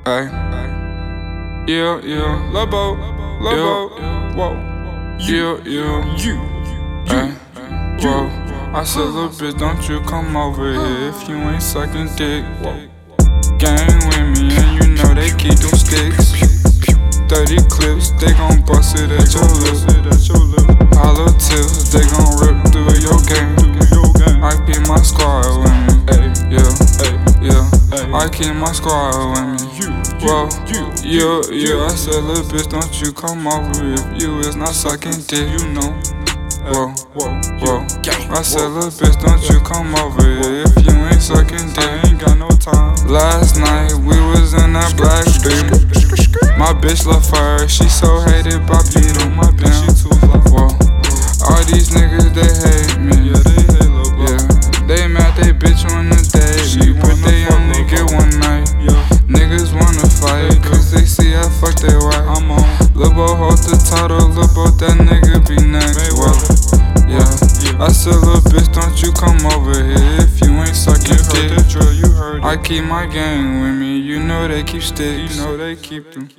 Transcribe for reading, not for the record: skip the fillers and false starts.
Ay. Yeah, yeah, Lobo, whoa. Yeah, ay, whoa. I said, little bitch, don't you come over here if you ain't sucking dick. Gang with me, and you know they keep them sticks. 30 clips, they gon' bust it at your lip. Hollow tips, they gon' rip through your game. I keep my squad with me, yeah. I keep my squad with me. Whoa, yeah. I said, little bitch, don't you come over if you is not sucking dick, you know. Whoa. I said, little bitch, don't you come over here if you ain't sucking dick. I ain't got no time. Last night we was in that black beam. My bitch love fire, she so hated by Peter. My bitch, she too fly. Whoa. All these niggas, they hate me. Yeah, they hate Lil Bo. Yeah, they mad they bitch wanna date me, but they only get one night. Yeah. Niggas wanna fight, cause they see I fuck their wife. I'm on. Lil Bo hold the title, Lil Bo, that nigga be next. Whoa. Yeah, I said, little bitch, don't you come over here if you ain't sucking dick. You heard it. I keep my gang with me, you know they keep sticks. You know they keep them.